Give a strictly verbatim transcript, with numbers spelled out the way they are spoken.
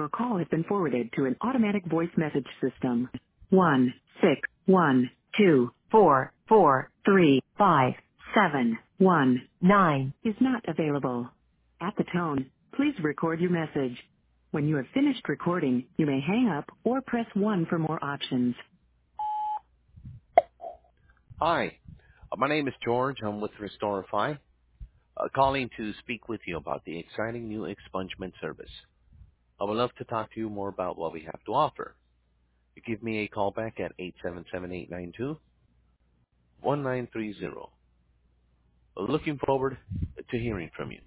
Your call has been forwarded to an automatic voice message system. One six one two four four three five seven one nine is not available. At the tone, please record your message. When you have finished recording, you may hang up or press one for more options. Hi, uh, my name is George. I'm with Restorify, uh, calling to speak with you about the exciting new expungement service. I would love to talk to you more about what we have to offer. You give me a call back at eight seven seven, eight nine two, one nine three zero. Looking forward to hearing from you.